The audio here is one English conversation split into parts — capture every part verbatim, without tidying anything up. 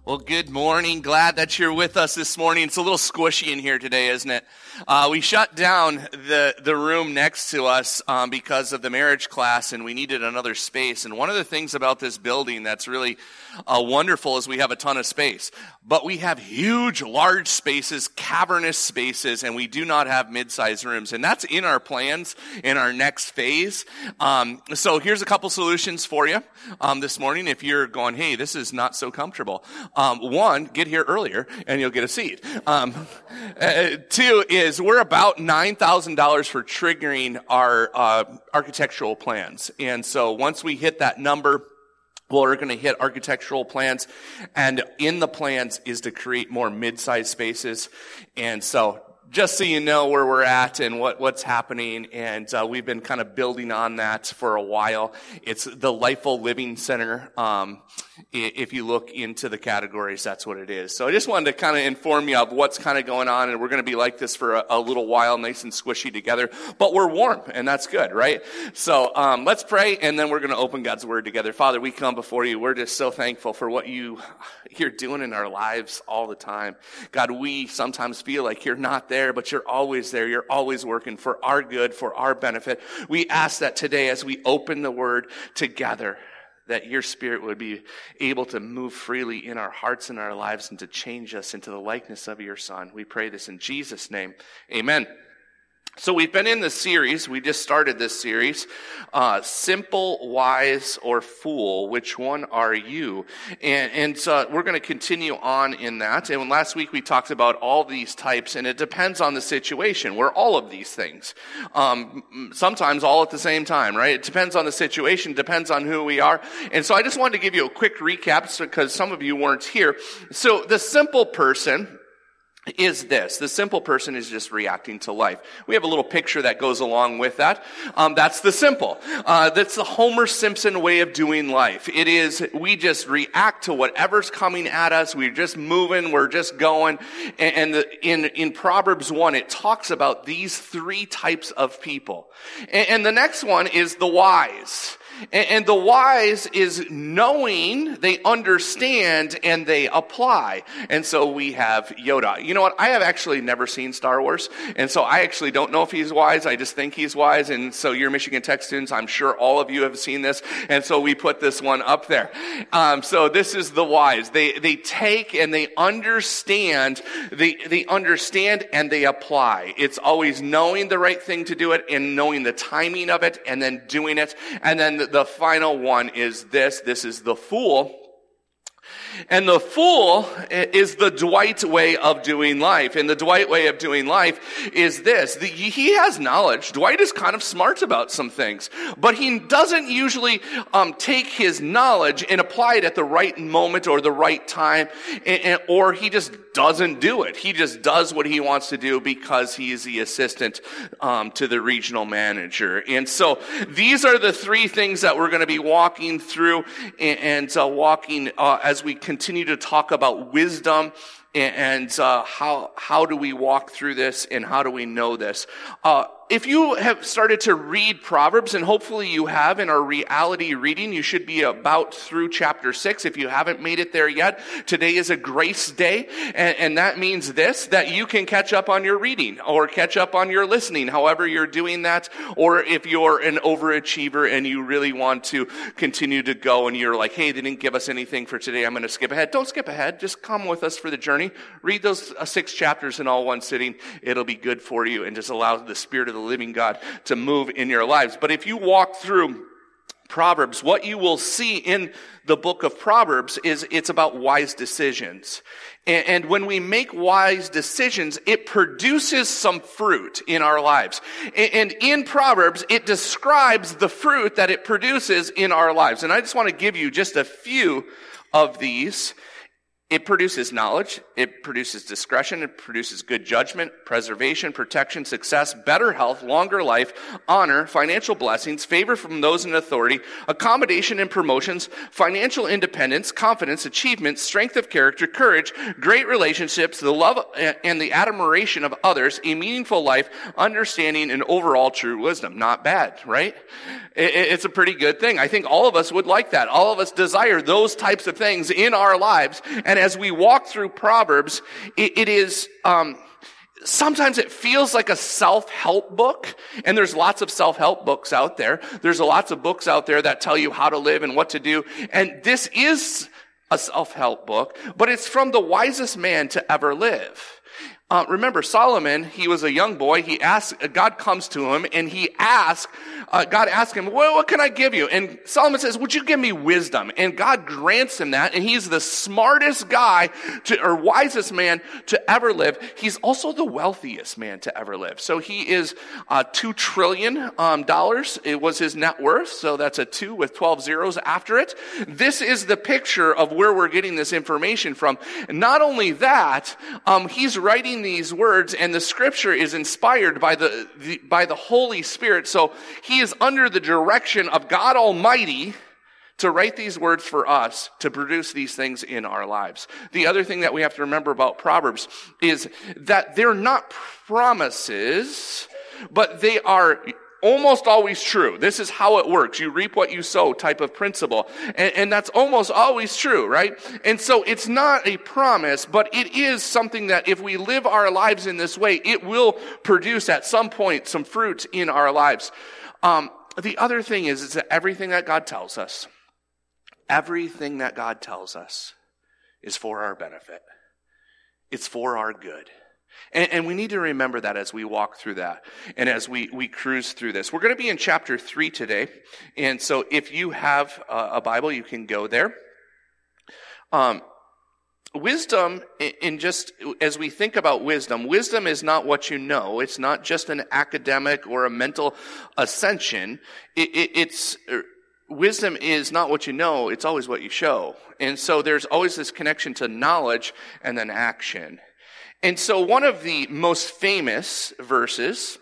Well, good morning. Glad that you're with us this morning. It's a little squishy in here today, isn't it? Uh, we shut down the, the room next to us um, because of the marriage class, and we needed another space. And one of the things about this building that's really uh, wonderful is we have a ton of space. But we have huge, large spaces, cavernous spaces, and we do not have mid-sized rooms. And that's in our plans in our next phase. Um, so here's a couple solutions for you um, this morning if you're going, hey, this is not so comfortable. Um, one, get here earlier and you'll get a seat. Um, uh, two is we're about nine thousand dollars for triggering our uh, architectural plans. And so once we hit that number, well, we're going to hit architectural plans. And in the plans is to create more mid-sized spaces. And so just so you know where we're at and what, what's happening, and uh, we've been kind of building on that for a while. It's the Lifeful Living Center. Um, if you look into the categories, that's what it is. So I just wanted to kind of inform you of what's kind of going on, and we're going to be like this for a, a little while, nice and squishy together, but we're warm, and that's good, right? So um, let's pray, and then we're going to open God's Word together. Father, we come before you. We're just so thankful for what you, you're doing in our lives all the time. God, we sometimes feel like you're not there, but you're always there. You're always working for our good, for our benefit. We ask that today as we open the Word together, that your Spirit would be able to move freely in our hearts and our lives and to change us into the likeness of your Son. We pray this in Jesus' name. Amen. So we've been in this series, we just started this series, uh, Simple, Wise, or Fool, which one are you? And, and so we're going to continue on in that. And last week we talked about all these types, and it depends on the situation. We're all of these things. Um, sometimes all at the same time, right? It depends on the situation, depends on who we are. And so I just wanted to give you a quick recap because some of you weren't here. So the simple person is this. The simple person is just reacting to life. We have a little picture that goes along with that. Um, that's the simple. Uh, that's the Homer Simpson way of doing life. It is, we just react to whatever's coming at us. We're just moving. We're just going. And, and the, in, in Proverbs one, it talks about these three types of people. And, and the next one is the wise. And the wise is knowing, they understand, and they apply. And so we have Yoda. You know what? I have actually never seen Star Wars. And so I actually don't know if he's wise. I just think he's wise. And so you're Michigan Tech students. I'm sure all of you have seen this. And so we put this one up there. Um, so this is the wise. They, they take and they understand, they, they understand and they apply. It's always knowing the right thing to do it and knowing the timing of it and then doing it. And then the, the final one is this. This is the fool. And the fool is the Dwight way of doing life. And the Dwight way of doing life is this. The, he has knowledge. Dwight is kind of smart about some things. But he doesn't usually um, take his knowledge and apply it at the right moment or the right time. And, and, or he just doesn't do it. He just does what he wants to do because he is the assistant um, to the regional manager. And so these are the three things that we're going to be walking through and, and uh, walking uh, as we continue to talk about wisdom and, and uh, how how do we walk through this and how do we know this. Uh, if you have started to read Proverbs, and hopefully you have in our reality reading, you should be about through chapter six. If you haven't made it there yet, today is a grace day, and, and that means this, that you can catch up on your reading or catch up on your listening, however you're doing that, or if you're an overachiever and you really want to continue to go and you're like, hey, they didn't give us anything for today, I'm going to skip ahead. Don't skip ahead. Just come with us for the journey. Read those uh, six chapters in all one sitting. It'll be good for you and just allow the Spirit of the living God to move in your lives. But if you walk through Proverbs, what you will see in the book of Proverbs is it's about wise decisions. And, and when we make wise decisions, it produces some fruit in our lives. And, and in Proverbs, it describes the fruit that it produces in our lives. And I just want to give you just a few of these. It produces knowledge, it produces discretion, it produces good judgment, preservation, protection, success, better health, longer life, honor, financial blessings, favor from those in authority, accommodation and promotions, financial independence, confidence, achievement, strength of character, courage, great relationships, the love and the admiration of others, a meaningful life, understanding, and overall true wisdom. Not bad, right? It's a pretty good thing. I think all of us would like that. All of us desire those types of things in our lives. And as we walk through Proverbs, it, it is, um, sometimes it feels like a self-help book, and there's lots of self-help books out there. There's lots of books out there that tell you how to live and what to do, and this is a self-help book, but it's from the wisest man to ever live. Uh, remember, Solomon, he was a young boy. He asked, God comes to him, and he asked, uh, God asked him, well, what can I give you? And Solomon says, would you give me wisdom? And God grants him that, and he's the smartest guy to, or wisest man to ever live. He's also the wealthiest man to ever live. So he is uh, two trillion um, dollars. It was his net worth, so that's a two with twelve zeros after it. This is the picture of where we're getting this information from. And not only that, um, he's writing these words, and the scripture is inspired by the, the by the Holy Spirit. So he is under the direction of God Almighty to write these words for us, to produce these things in our lives. The other thing that we have to remember about Proverbs is that they're not promises, but they are almost always true. This is how it works. You reap what you sow type of principle. And, and that's almost always true, right? And so it's not a promise, but it is something that if we live our lives in this way, it will produce at some point some fruit in our lives. Um, the other thing is, is that everything that God tells us, everything that God tells us is for our benefit. It's for our good. And, and we need to remember that as we walk through that and as we, we cruise through this. We're going to be in chapter three today. And so if you have a, a Bible, you can go there. Um, wisdom, in just as we think about wisdom, wisdom is not what you know. It's not just an academic or a mental ascension. It, it, it's... Wisdom is not what you know, it's always what you show. And so there's always this connection to knowledge and then action. And so one of the most famous verses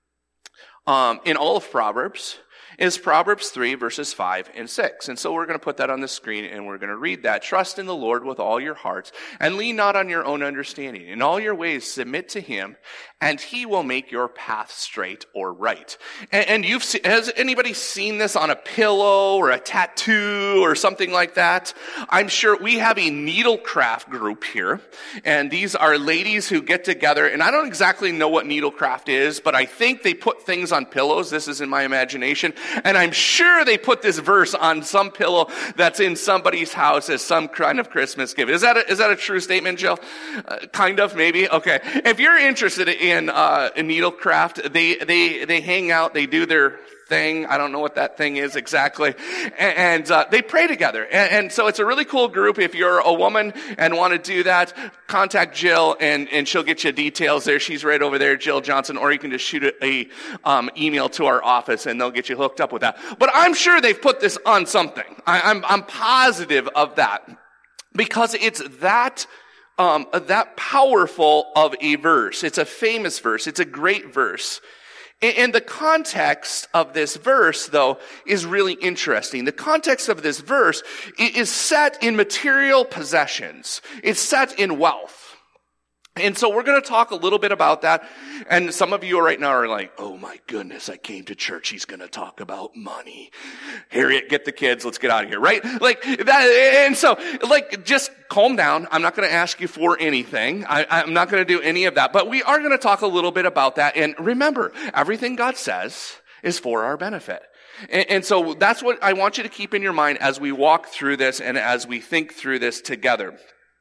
um, in all of Proverbs is Proverbs three, verses five and six. And so we're going to put that on the screen, and we're going to read that. Trust in the Lord with all your hearts, and lean not on your own understanding. In all your ways submit to him, and he will make your path straight or right. And, and you've seen, has anybody seen this on a pillow or a tattoo or something like that? I'm sure we have a needlecraft group here, and these are ladies who get together, and I don't exactly know what needlecraft is, but I think they put things on pillows. This is in my imagination. And I'm sure they put this verse on some pillow that's in somebody's house as some kind of Christmas gift. Is that a, is that a true statement, Jill? Uh, kind of, maybe? Okay. If you're interested in, uh, in needlecraft, they, they, they hang out, they do their thing. I don't know what that thing is exactly. And, and uh, they pray together. And, and so it's a really cool group. If you're a woman and want to do that, contact Jill, and, and she'll get you details there. She's right over there, Jill Johnson, or you can just shoot a, a um, email to our office and they'll get you hooked up with that. But I'm sure they've put this on something. I, I'm, I'm positive of that because it's that um, that powerful of a verse. It's a famous verse. It's a great verse. And the context of this verse, though, is really interesting. The context of this verse is set in material possessions. It's set in wealth. And so we're going to talk a little bit about that. And some of you right now are like, oh my goodness, I came to church. He's going to talk about money. Harriet, get the kids. Let's get out of here, right? Like that. And so, like, just calm down. I'm not going to ask you for anything. I, I'm not going to do any of that. But we are going to talk a little bit about that. And remember, everything God says is for our benefit. And, and so that's what I want you to keep in your mind as we walk through this and as we think through this together.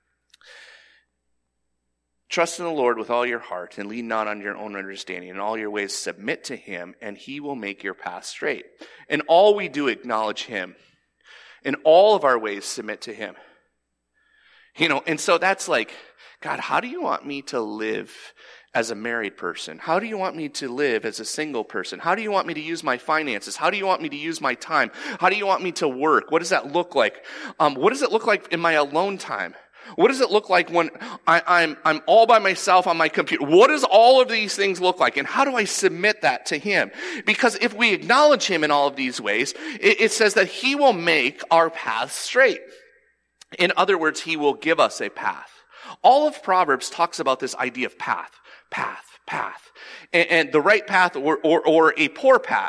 Trust in the Lord with all your heart and lean not on your own understanding. In all your ways submit to him, and he will make your path straight. In all we do acknowledge him. In all of our ways submit to him. You know, and so that's like, God, how do you want me to live as a married person? How do you want me to live as a single person? How do you want me to use my finances? How do you want me to use my time? How do you want me to work? What does that look like? Um, what does it look like in my alone time? What does it look like when I, I'm, I'm all by myself on my computer? What does all of these things look like? And how do I submit that to him? Because if we acknowledge him in all of these ways, it, it says that he will make our path straight. In other words, he will give us a path. All of Proverbs talks about this idea of path, path, path. And, and the right path or, or, or a poor path.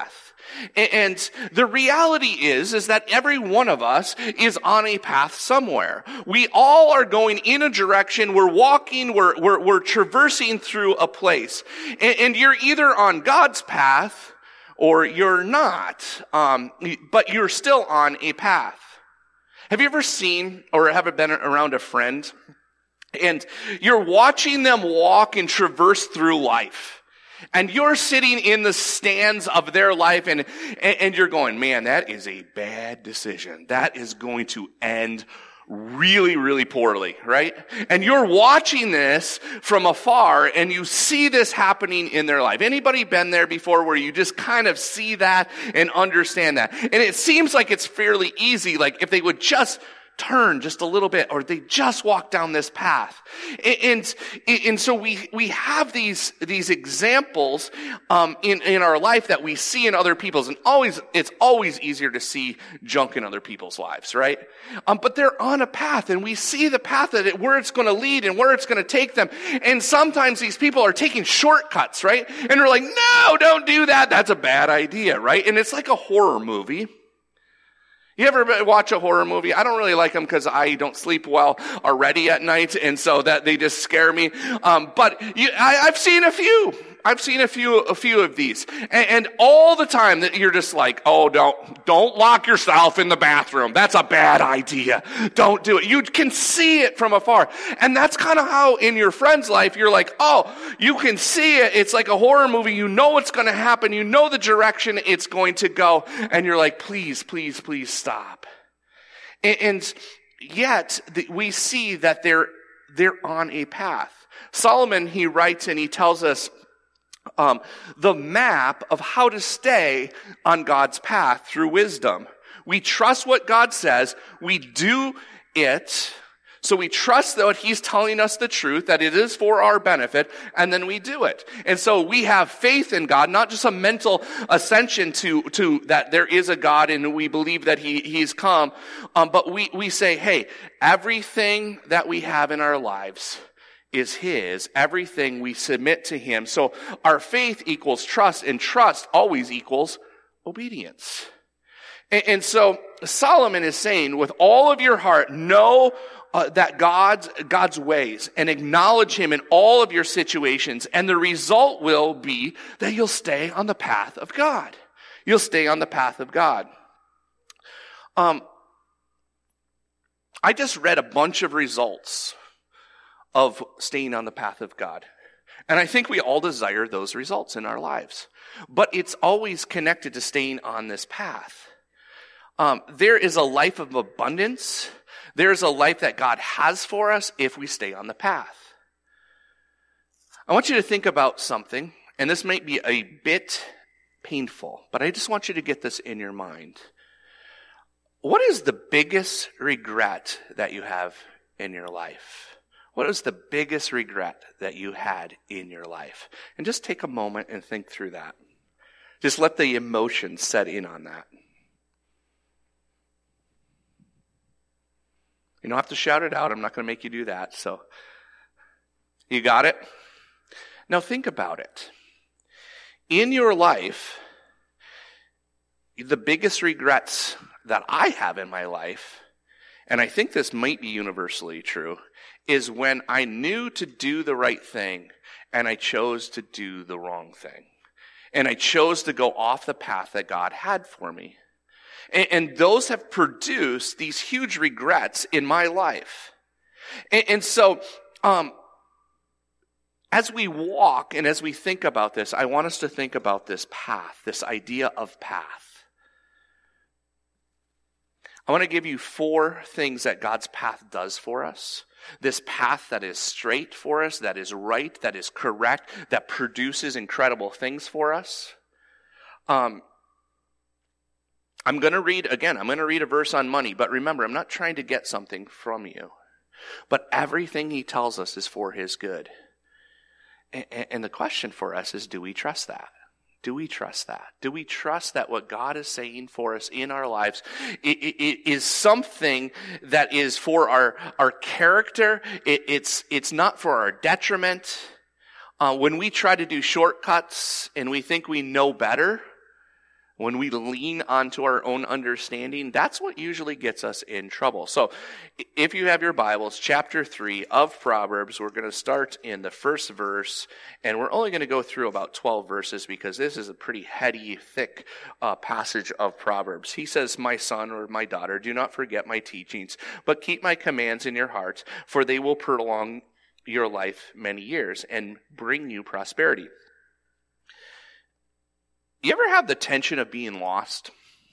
And the reality is, is that every one of us is on a path somewhere. We all are going in a direction. We're walking, we're, we're, we're traversing through a place. And, and you're either on God's path or you're not. Um, but you're still on a path. Have you ever seen or have been around a friend and you're watching them walk and traverse through life? And you're sitting in the stands of their life and, and, and you're going, man, that is a bad decision. That is going to end really, really poorly, right? And you're watching this from afar and you see this happening in their life. Anybody been there before where you just kind of see that and understand that? And it seems like it's fairly easy, like if they would just turn just a little bit, or they just walk down this path. And, and, and so we, we have these, these examples, um, in, in our life that we see in other people's, and always, it's always easier to see junk in other people's lives, right? Um, but they're on a path, and we see the path that it, where it's going to lead and where it's going to take them. And sometimes these people are taking shortcuts, right? And they're like, no, don't do that. That's a bad idea, right? And it's like a horror movie. You ever watch a horror movie? I don't really like them because I don't sleep well already at night, and so that they just scare me. Um, but you, I, I've seen a few. I've seen a few, a few of these, and, and all the time that you're just like, oh, don't, don't lock yourself in the bathroom. That's a bad idea. Don't do it. You can see it from afar, and that's kind of how in your friend's life you're like, oh, you can see it. It's like a horror movie. You know what's going to happen. You know the direction it's going to go, and you're like, please, please, please stop. And, and yet the, we see that they're they're on a path. Solomon, he writes and he tells us Um, the map of how to stay on God's path through wisdom. We trust what God says. We do it. So we trust that He's telling us the truth, that it is for our benefit, and then we do it. And so we have faith in God, not just a mental ascension to, to that there is a God and we believe that He, He's come. Um, but we, we say, hey, everything that we have in our lives is His. Everything we submit to Him. So our faith equals trust, and trust always equals obedience. And, and so Solomon is saying, with all of your heart, know uh, that God's, God's ways, and acknowledge Him in all of your situations, and the result will be that you'll stay on the path of God. You'll stay on the path of God. Um, I just read a bunch of results of staying on the path of God. And I think we all desire those results in our lives. But it's always connected to staying on this path. Um, there is a life of abundance. There is a life that God has for us if we stay on the path. I want you to think about something, and this might be a bit painful, but I just want you to get this in your mind. What is the biggest regret that you have in your life? What was the biggest regret that you had in your life? And just take a moment and think through that. Just let the emotions set in on that. You don't have to shout it out. I'm not going to make you do that. So, you got it? Now think about it. In your life, the biggest regrets that I have in my life, and I think this might be universally true, is when I knew to do the right thing and I chose to do the wrong thing. And I chose to go off the path that God had for me. And, and those have produced these huge regrets in my life. And, and so, um, as we walk and as we think about this, I want us to think about this path, this idea of path. I want to give you four things that God's path does for us. This path that is straight for us, that is right, that is correct, that produces incredible things for us. Um, I'm going to read, again, I'm going to read a verse on money, but remember, I'm not trying to get something from you. But everything He tells us is for His good. And, and the question for us is, do we trust that? Do we trust that? Do we trust that what God is saying for us in our lives it, it, it is something that is for our, our character? It, it's, it's not for our detriment. Uh, when we try to do shortcuts and we think we know better, when we lean onto our own understanding, that's what usually gets us in trouble. So if you have your Bibles, chapter three of Proverbs, we're going to start in the first verse, and we're only going to go through about twelve verses because this is a pretty heady, thick uh, passage of Proverbs. He says, "My son or my daughter, do not forget my teachings, but keep my commands in your heart, for they will prolong your life many years and bring you prosperity." You ever have the tension of being lost?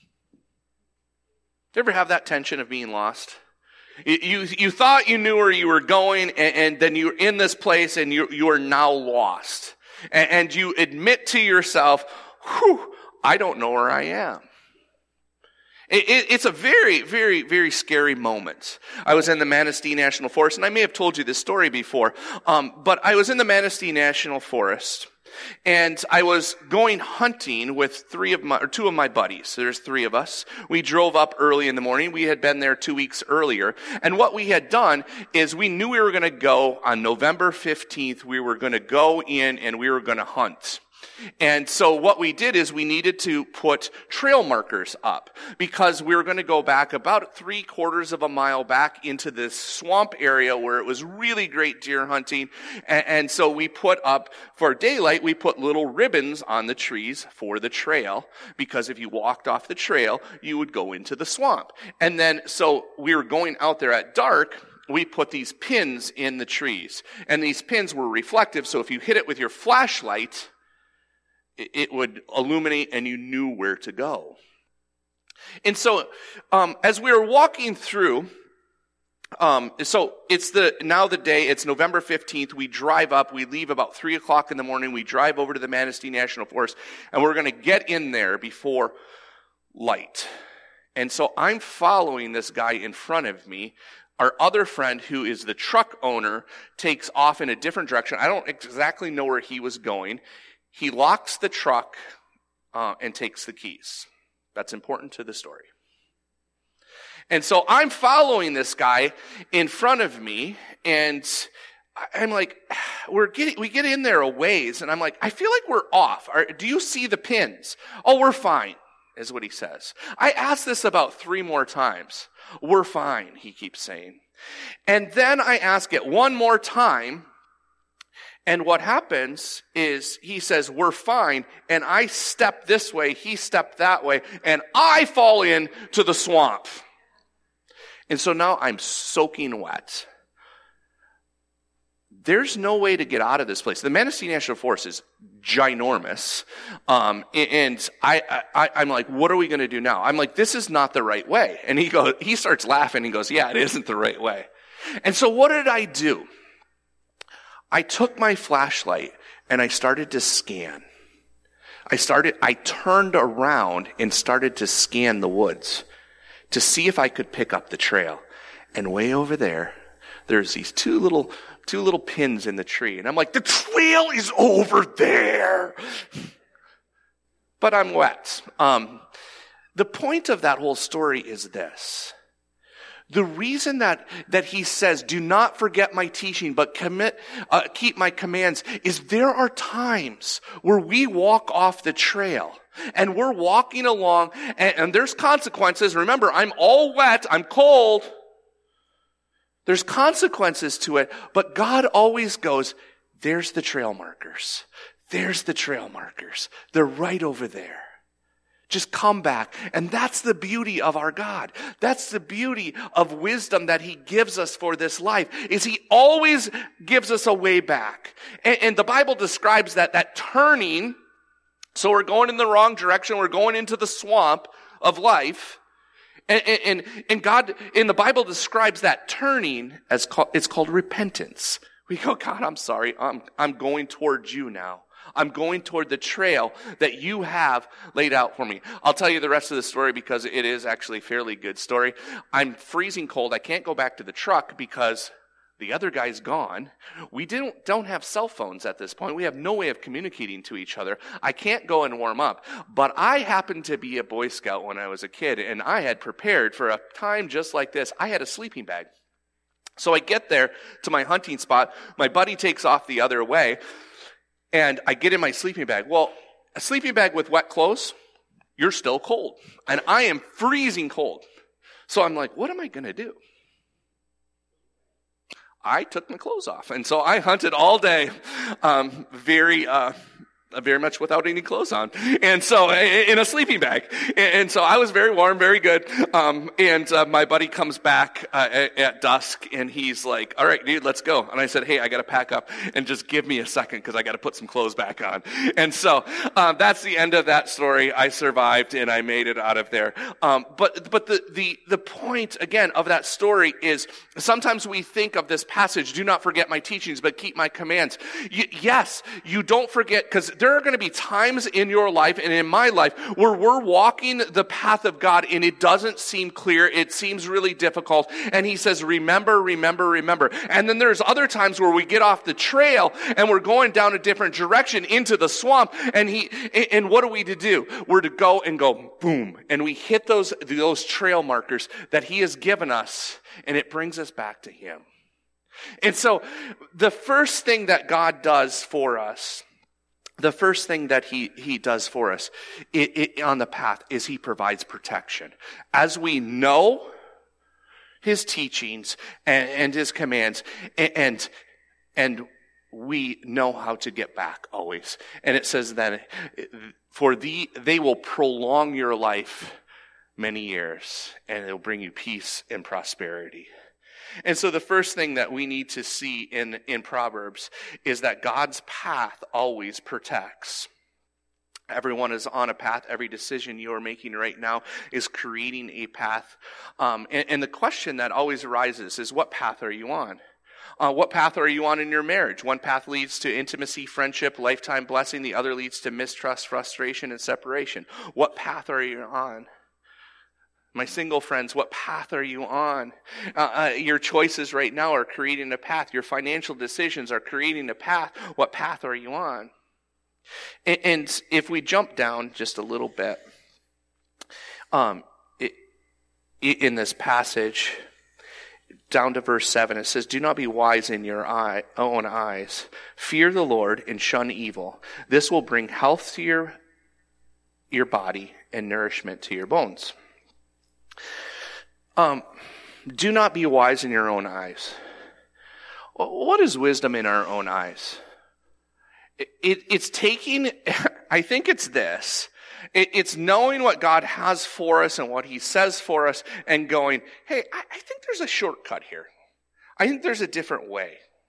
You ever have that tension of being lost? You you, you thought you knew where you were going, and, and then you're in this place, and you you are now lost. And, and you admit to yourself, "Whew, I don't know where I am." It, it, it's a very, very, very scary moment. I was in the Manistee National Forest, and I may have told you this story before, um, but I was in the Manistee National Forest, and I was going hunting with three of my, or two of my buddies. So there's three of us. We drove up early in the morning. We had been there two weeks earlier. And what we had done is we knew we were going to go on November fifteenth. We were going to go in and we were going to hunt. And so what we did is we needed to put trail markers up because we were going to go back about three quarters of a mile back into this swamp area where it was really great deer hunting. And, and so we put up, for daylight, we put little ribbons on the trees for the trail because if you walked off the trail, you would go into the swamp. And then, so we were going out there at dark. We put these pins in the trees. And these pins were reflective, so if you hit it with your flashlight, it would illuminate and you knew where to go. And so, um, as we were walking through, um, so it's the, now the day, it's November fifteenth, we drive up, we leave about three o'clock in the morning, we drive over to the Manistee National Forest, and we're gonna get in there before light. And so I'm following this guy in front of me. Our other friend, who is the truck owner, takes off in a different direction. I don't exactly know where he was going. He locks the truck uh, and takes the keys. That's important to the story. And so I'm following this guy in front of me, and I'm like, we're getting, we get in there a ways, and I'm like, I feel like we're off. Are, do you see the pins? Oh, we're fine, is what he says. I asked this about three more times. We're fine, he keeps saying. And then I ask it one more time. And what happens is he says, we're fine, and I step this way, he stepped that way, and I fall into the swamp. And so now I'm soaking wet. There's no way to get out of this place. The Manistee National Forest is ginormous, um, and I, I, I'm like, what are we going to do now? I'm like, this is not the right way. And he goes, he starts laughing, he goes, yeah, it isn't the right way. And so what did I do? I took my flashlight and I started to scan. I started, I turned around and started to scan the woods to see if I could pick up the trail. And way over there, there's these two little, two little pins in the tree. And I'm like, the trail is over there. But I'm wet. Um, the point of that whole story is this. The reason that, that he says, do not forget my teaching, but commit, uh, keep my commands, is there are times where we walk off the trail and we're walking along and, and there's consequences. Remember, I'm all wet. I'm cold. There's consequences to it, but God always goes, there's the trail markers. There's the trail markers. They're right over there. Just come back. And that's the beauty of our God. That's the beauty of wisdom that he gives us for this life, is he always gives us a way back. And, and the Bible describes that, that turning, so we're going in the wrong direction, we're going into the swamp of life. And, and, and God, in the Bible describes that turning as, called, it's called repentance. We go, God, I'm sorry, I'm, I'm going towards you now. I'm going toward the trail that you have laid out for me. I'll tell you the rest of the story because it is actually a fairly good story. I'm freezing cold. I can't go back to the truck because the other guy's gone. We didn't, don't have cell phones at this point. We have no way of communicating to each other. I can't go and warm up. But I happened to be a Boy Scout when I was a kid, and I had prepared for a time just like this. I had a sleeping bag. So I get there to my hunting spot. My buddy takes off the other way. And I get in my sleeping bag. Well, a sleeping bag with wet clothes, you're still cold. And I am freezing cold. So I'm like, what am I going to do? I took my clothes off. And so I hunted all day, um, very, uh, very much without any clothes on. And so, in a sleeping bag. And so I was very warm, very good. Um, and uh, my buddy comes back uh, at, at dusk, and he's like, all right, dude, let's go. And I said, hey, I got to pack up and just give me a second because I got to put some clothes back on. And so uh, that's the end of that story. I survived, and I made it out of there. Um, but but the, the, the point, again, of that story is sometimes we think of this passage, do not forget my teachings, but keep my commands. Y- yes, you don't forget, because there are going to be times in your life and in my life where we're walking the path of God and it doesn't seem clear. It seems really difficult. And he says, remember, remember, remember. And then there's other times where we get off the trail and we're going down a different direction into the swamp. And he, and what are we to do? We're to go and go boom. And we hit those, those trail markers that he has given us, and it brings us back to him. And so the first thing that God does for us, The first thing that he, he does for us it, it, on the path is he provides protection. As we know his teachings and, and his commands, and, and we know how to get back always. And it says that for thee, they will prolong your life many years, and it'll bring you peace and prosperity. And so the first thing that we need to see in, in Proverbs is that God's path always protects. Everyone is on a path. Every decision you are making right now is creating a path. Um, and, and the question that always arises is, what path are you on? Uh, what path are you on in your marriage? One path leads to intimacy, friendship, lifetime blessing. The other leads to mistrust, frustration, and separation. What path are you on? My single friends, what path are you on? Uh, uh, your choices right now are creating a path. Your financial decisions are creating a path. What path are you on? And, and if we jump down just a little bit, um, it, it, in this passage, down to verse seven, it says, do not be wise in your eye, own eyes. Fear the Lord and shun evil. This will bring health to your, your body and nourishment to your bones. Um, do not be wise in your own eyes. What is wisdom in our own eyes? It, it, it's taking, I think it's this. It, it's knowing what God has for us and what he says for us and going, hey, I, I think there's a shortcut here. I think there's a different way.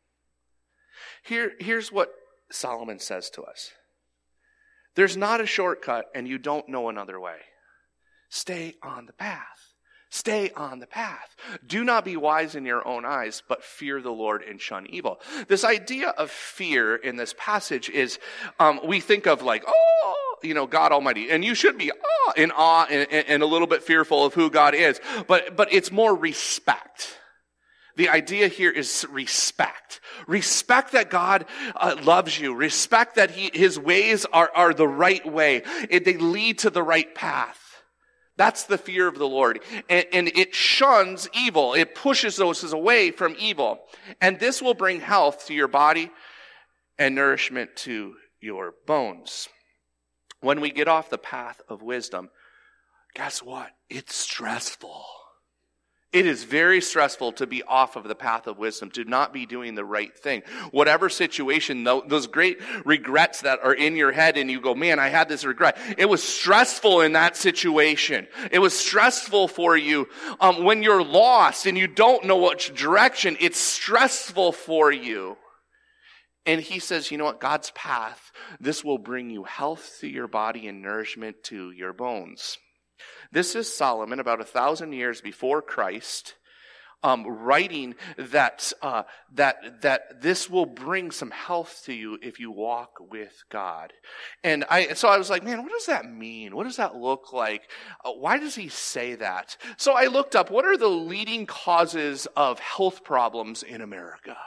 Here, here's what Solomon says to us. There's not a shortcut, and you don't know another way. Stay on the path. Stay on the path. Do not be wise in your own eyes, but fear the Lord and shun evil. This idea of fear in this passage is, um, we think of like, oh, you know, God Almighty. And you should be oh, in awe and, and a little bit fearful of who God is. But, but it's more respect. The idea here is respect. Respect that God uh, loves you. Respect that he, his ways are, are the right way. It, they lead to the right path. That's the fear of the Lord. And, and it shuns evil. It pushes those away from evil. And this will bring health to your body and nourishment to your bones. When we get off the path of wisdom, guess what? It's stressful. It is very stressful to be off of the path of wisdom, to not be doing the right thing. Whatever situation, those great regrets that are in your head and you go, man, I had this regret. It was stressful in that situation. It was stressful for you. Um, when you're lost and you don't know which direction, it's stressful for you. And he says, you know what? God's path, this will bring you health to your body and nourishment to your bones. This is Solomon, about a thousand years before Christ, um, writing that uh, that that this will bring some health to you if you walk with God. And I, so I was like, man, what does that mean? What does that look like? Uh, why does he say that? So I looked up, what are the leading causes of health problems in America?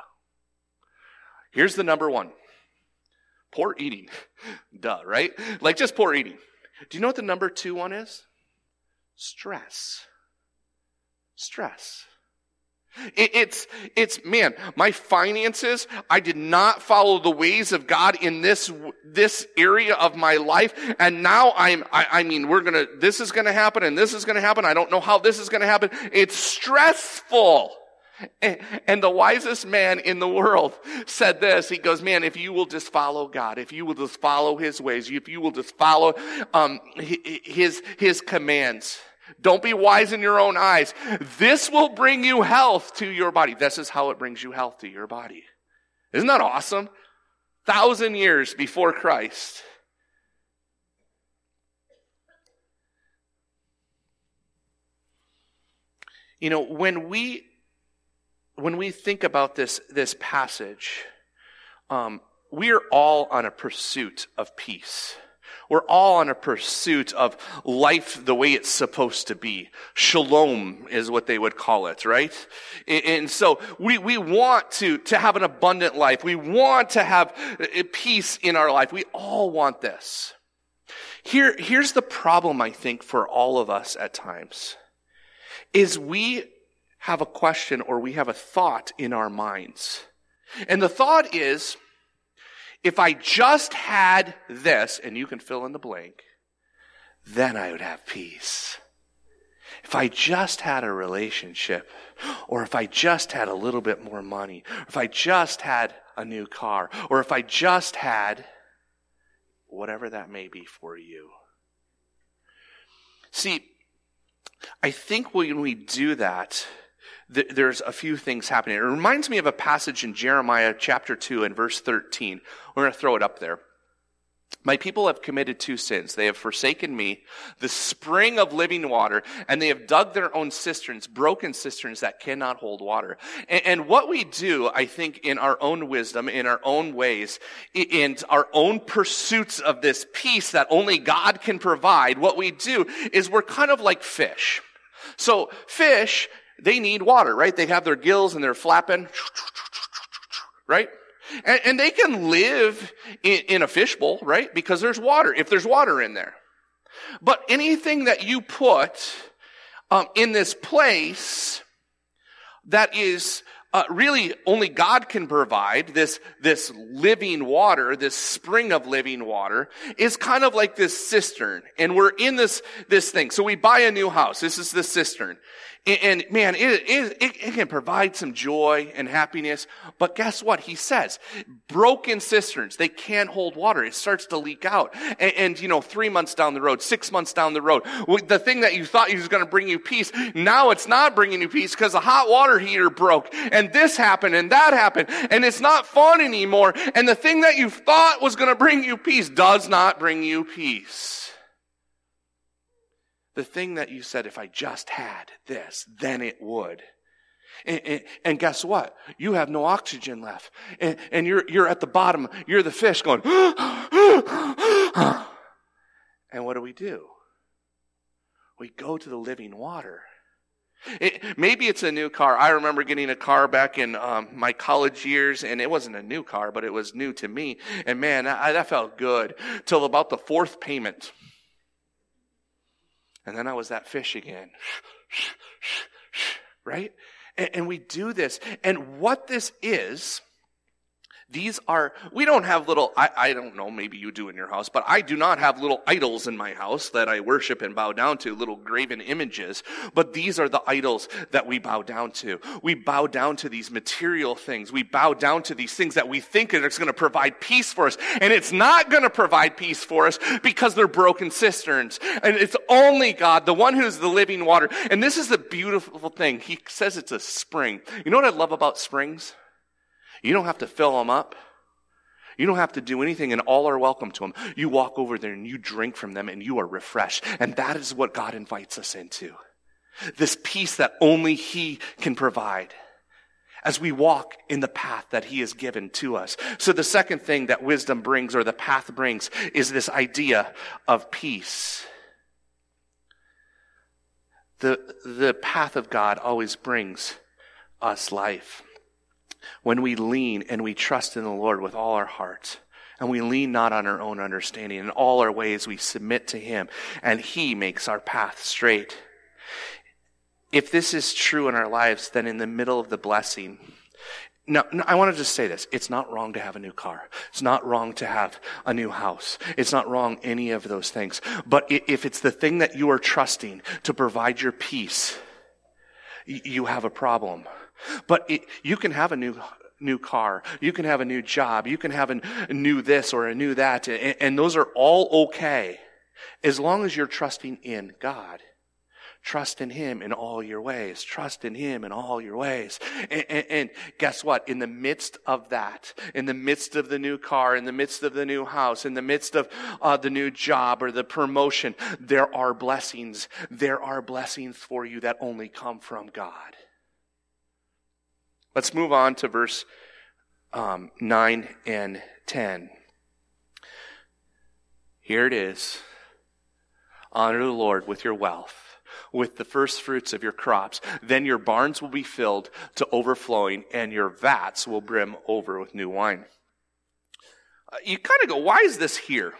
Here's the number one: poor eating. Duh, right? Like just poor eating. Do you know what the number two one is? Stress. Stress. It, it's, it's, man, my finances, I did not follow the ways of God in this, this area of my life. And now I'm, I, I mean, we're gonna, this is gonna happen and this is gonna happen. I don't know how this is gonna happen. It's stressful. And, and the wisest man in the world said this. He goes, man, if you will just follow God, if you will just follow his ways, if you will just follow, um, his, his commands, don't be wise in your own eyes. This will bring you health to your body. This is how it brings you health to your body. Isn't that awesome? Thousand years before Christ. You know, when we when we think about this this passage, um, we are all on a pursuit of peace. We're all on a pursuit of life the way it's supposed to be. Shalom is what they would call it, right? And so we, we want to, to have an abundant life. We want to have peace in our life. We all want this. Here, here's the problem, I think, for all of us at times, is we have a question or we have a thought in our minds. And the thought is, if I just had this, and you can fill in the blank, then I would have peace. If I just had a relationship, or if I just had a little bit more money, or if I just had a new car, or if I just had whatever that may be for you. See, I think when we do that, there's a few things happening. It reminds me of a passage in Jeremiah chapter two and verse thirteen. We're going to throw it up there. My people have committed two sins. They have forsaken me, the spring of living water, and they have dug their own cisterns, broken cisterns that cannot hold water. And, and what we do, I think, in our own wisdom, in our own ways, in our own pursuits of this peace that only God can provide, what we do is we're kind of like fish. So fish, they need water, right? They have their gills and they're flapping, right? And, and they can live in, in a fishbowl, right? Because there's water, if there's water in there. But anything that you put um, in this place that is uh, really only God can provide, this, this living water, this spring of living water, is kind of like this cistern. And we're in this, this thing. So we buy a new house. This is the cistern. And man, it, it, it can provide some joy and happiness. But guess what? He says, broken cisterns, they can't hold water. It starts to leak out. And, and you know, three months down the road, six months down the road, the thing that you thought was going to bring you peace, now it's not bringing you peace because the hot water heater broke. And this happened and that happened. And it's not fun anymore. And the thing that you thought was going to bring you peace does not bring you peace. The thing that you said, if I just had this, then it would. And, and, and guess what? You have no oxygen left. And, and you're, you're at the bottom. You're the fish going, and what do we do? We go to the living water. It, maybe it's a new car. I remember getting a car back in um, my college years, and it wasn't a new car, but it was new to me. And man, I, that felt good till about the fourth payment. And then I was that fish again. Right? And, and we do this. And what this is, these are, we don't have little, I, I don't know, maybe you do in your house, but I do not have little idols in my house that I worship and bow down to, little graven images. But these are the idols that we bow down to. We bow down to these material things. We bow down to these things that we think are going to provide peace for us. And it's not going to provide peace for us because they're broken cisterns. And it's only God, the one who's the living water. And this is the beautiful thing. He says it's a spring. You know what I love about springs? You don't have to fill them up. You don't have to do anything, and all are welcome to them. You walk over there and you drink from them and you are refreshed. And that is what God invites us into. This peace that only He can provide as we walk in the path that He has given to us. So the second thing that wisdom brings, or the path brings, is this idea of peace. The, the path of God always brings us life. When we lean and we trust in the Lord with all our heart, and we lean not on our own understanding, in all our ways we submit to Him, and He makes our path straight. if this is true in our lives, then in the middle of the blessing, now, I want to just say this. It's not wrong to have a new car. It's not wrong to have a new house. It's not wrong any of those things. But if it's the thing that you are trusting to provide your peace, you have a problem. But it, you can have a new new car. You can have a new job. You can have a, a new this or a new that. And, and those are all okay as long as you're trusting in God. Trust in Him in all your ways. Trust in Him in all your ways. And, and, and guess what? In the midst of that, in the midst of the new car, in the midst of the new house, in the midst of uh, the new job or the promotion, there are blessings. There are blessings for you that only come from God. Let's move on to verse um, nine and ten. Here it is. Honor the Lord with your wealth, with the first fruits of your crops. Then your barns will be filled to overflowing, and your vats will brim over with new wine. Uh, you kind of go, why is this here?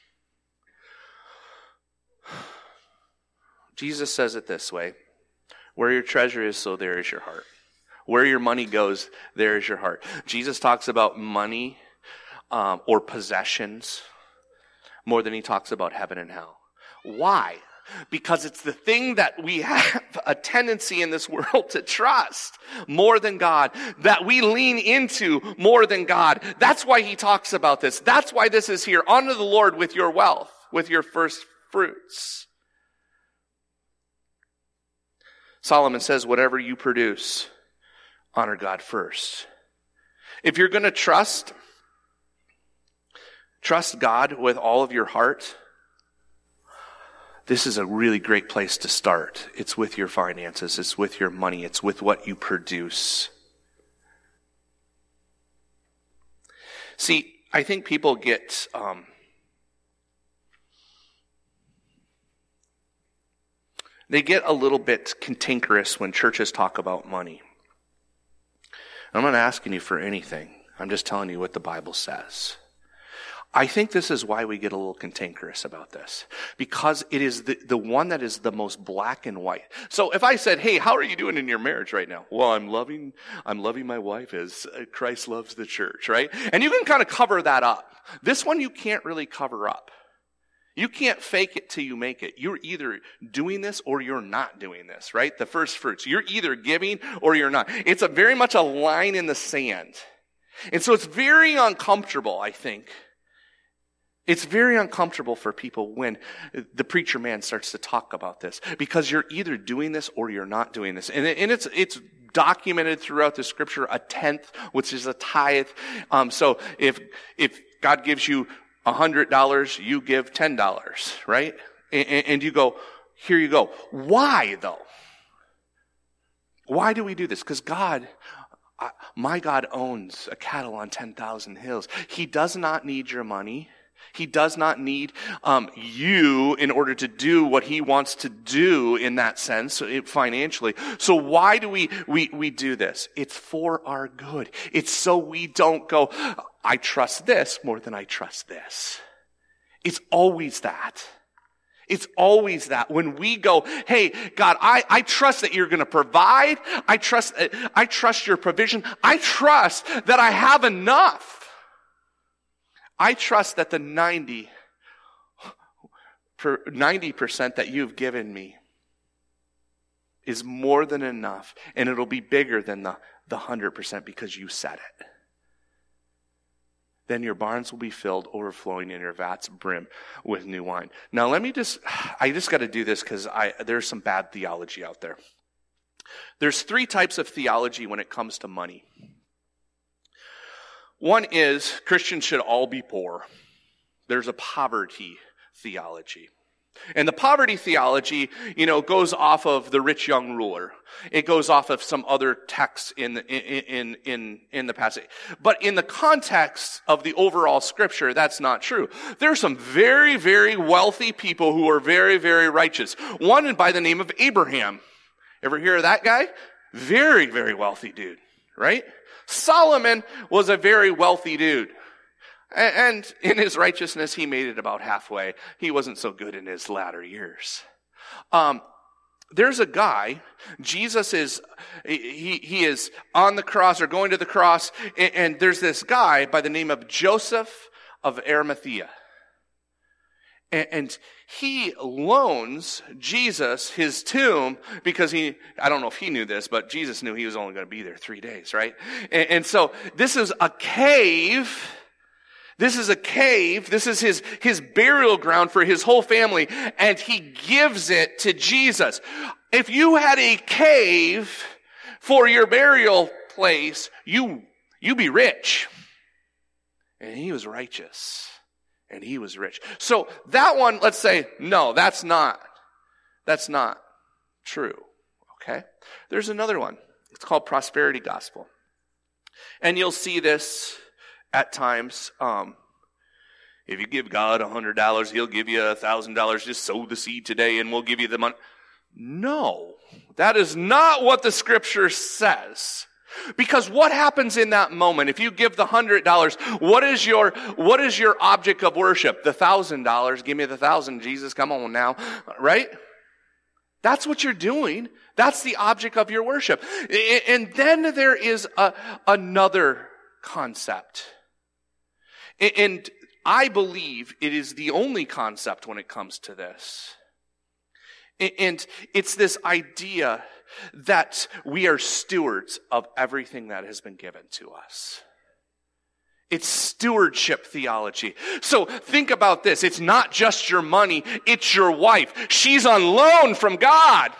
Jesus says it this way. Where your treasure is, so there is your heart. Where your money goes, there is your heart. Jesus talks about money um, or possessions more than he talks about heaven and hell. Why? Because it's the thing that we have a tendency in this world to trust more than God, that we lean into more than God. That's why he talks about this. That's why this is here. Honor the Lord with your wealth, with your first fruits. Solomon says, whatever you produce, honor God first. If you're going to trust, trust God with all of your heart, this is a really great place to start. It's with your finances. It's with your money. It's with what you produce. See, I think people get um, they get a little bit cantankerous when churches talk about money. I'm not asking you for anything. I'm just telling you what the Bible says. I think this is why we get a little cantankerous about this. Because it is the, the one that is the most black and white. So if I said, hey, how are you doing in your marriage right now? Well, I'm loving, I'm loving my wife as Christ loves the church, right? And you can kind of cover that up. This one you can't really cover up. You can't fake it till you make it. You're either doing this or you're not doing this, right? The first fruits. You're either giving or you're not. It's a very much a line in the sand. And so it's very uncomfortable, I think. It's very uncomfortable for people when the preacher man starts to talk about this, because you're either doing this or you're not doing this. And, and it's it's documented throughout the scripture, a tenth, which is a tithe. Um, so if if God gives you one hundred dollars, you give ten dollars, right? And, and you go, here you go. Why, though? Why do we do this? Because God, my God owns a cattle on ten thousand hills. He does not need your money. He does not need um, you in order to do what he wants to do in that sense, financially. So why do we, we, we do this? It's for our good. It's so we don't go, I trust this more than I trust this. It's always that. It's always that. When we go, hey, God, I, I trust that you're going to provide. I trust, I trust your provision. I trust that I have enough. I trust that the ninety percent that you've given me is more than enough, and it'll be bigger than the, the one hundred percent because you said it. Then your barns will be filled, overflowing, and your vats brim with new wine. Now let me just, I just got to do this because I there's some bad theology out there. There's three types of theology when it comes to money. One is Christians should all be poor. There's a poverty theology. And the poverty theology, you know, goes off of the rich young ruler. It goes off of some other texts in the, in, in, in, in the passage. But in the context of the overall scripture, that's not true. There are some very, very wealthy people who are very, very righteous. One by the name of Abraham. Ever hear of that guy? Very, very wealthy dude, right? Solomon was a very wealthy dude. And in his righteousness, he made it about halfway. He wasn't so good in his latter years. Um, there's a guy, Jesus is, he, he is on the cross or going to the cross, and, and there's this guy by the name of Joseph of Arimathea. And, and he loans Jesus his tomb because he, I don't know if he knew this, but Jesus knew he was only going to be there three days, right? And, and so this is a cave. This is a cave. This is his, his burial ground for his whole family. And he gives it to Jesus. If you had a cave for your burial place, you, you be rich. And he was righteous. And he was rich. So that one, let's say, no, that's not, that's not true. Okay? There's another one. It's called prosperity gospel. And you'll see this at times. Um, if you give God one hundred dollars, he'll give you one thousand dollars. Just sow the seed today and we'll give you the money. No, that is not what the scripture says. Because what happens in that moment, if you give the one hundred dollars, what is your, what is your object of worship? The one thousand dollars. Give me the one thousand, Jesus, come on now. Right? That's what you're doing. That's the object of your worship. And then there is a, another concept. And I believe it is the only concept when it comes to this. And it's this idea that we are stewards of everything that has been given to us. It's stewardship theology. So think about this. It's not just your money. It's your wife. She's on loan from God.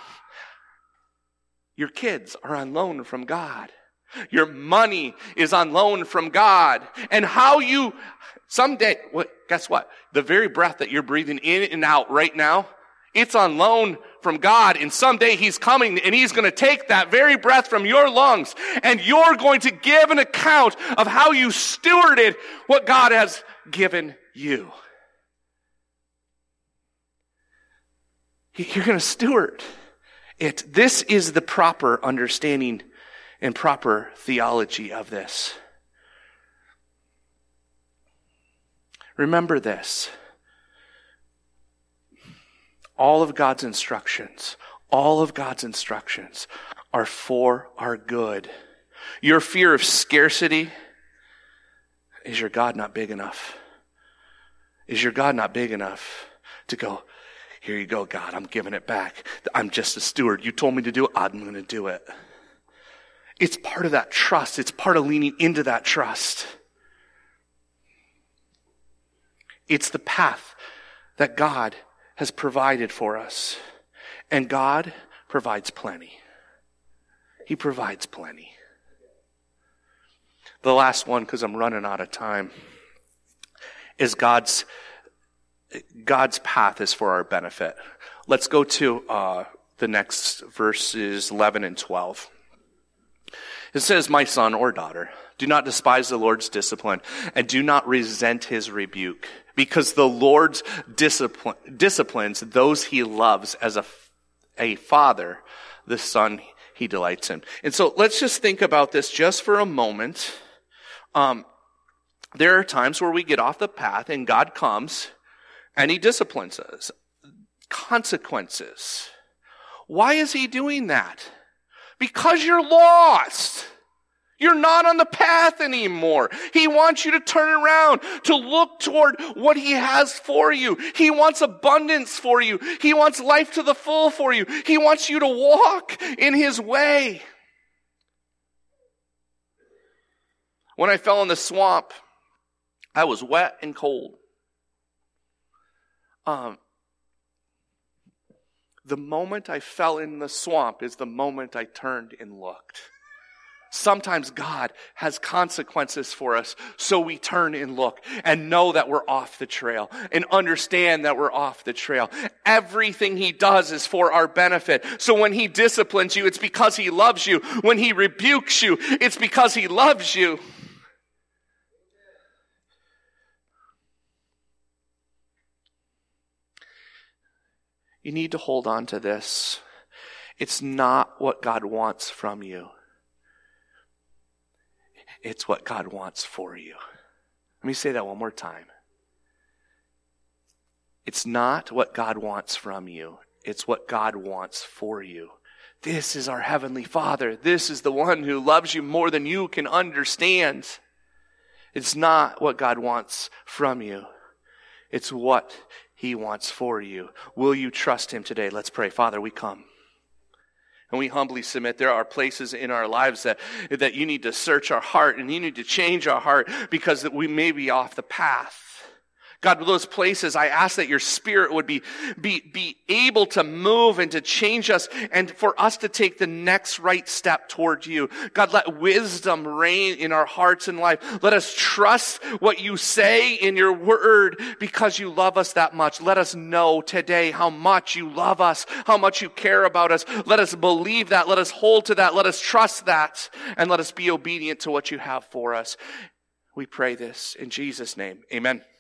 Your kids are on loan from God. Your money is on loan from God. And how you, someday, what, guess what? The very breath that you're breathing in and out right now, it's on loan from God, and someday he's coming and he's going to take that very breath from your lungs, and you're going to give an account of how you stewarded what God has given you. You're going to steward it. This is the proper understanding and proper theology of this. Remember this. All of God's instructions, all of God's instructions are for our good. Your fear of scarcity, is your God not big enough? Is your God not big enough to go, here you go, God, I'm giving it back. I'm just a steward. You told me to do it, I'm going to do it. It's part of that trust. It's part of leaning into that trust. It's the path that God has provided for us. And God provides plenty. He provides plenty. The last one, because I'm running out of time, is God's God's path is for our benefit. Let's go to uh, the next verses eleven and twelve. It says, my son or daughter, do not despise the Lord's discipline, and do not resent his rebuke, because the Lord's discipline, disciplines those he loves as a, a father, the son he delights in. And so let's just think about this just for a moment. Um, there are times where we get off the path and God comes and he disciplines us. Consequences. Why is he doing that? Because you're lost. You're not on the path anymore. He wants you to turn around, to look toward what he has for you. He wants abundance for you. He wants life to the full for you. He wants you to walk in his way. When I fell in the swamp, I was wet and cold. Um, the moment I fell in the swamp is the moment I turned and looked. Sometimes God has consequences for us, so we turn and look and know that we're off the trail and understand that we're off the trail. Everything he does is for our benefit. So when he disciplines you, it's because he loves you. When he rebukes you, it's because he loves you. You need to hold on to this. It's not what God wants from you. It's what God wants for you. Let me say that one more time. It's not what God wants from you. It's what God wants for you. This is our Heavenly Father. This is the one who loves you more than you can understand. It's not what God wants from you. It's what He wants for you. Will you trust Him today? Let's pray. Father, we come. And we humbly submit there are places in our lives that, that you need to search our heart and you need to change our heart because that we may be off the path. God, those places, I ask that your Spirit would be, be, be able to move and to change us and for us to take the next right step toward you. God, let wisdom reign in our hearts and life. Let us trust what you say in your word because you love us that much. Let us know today how much you love us, how much you care about us. Let us believe that. Let us hold to that. Let us trust that. And let us be obedient to what you have for us. We pray this in Jesus' name. Amen.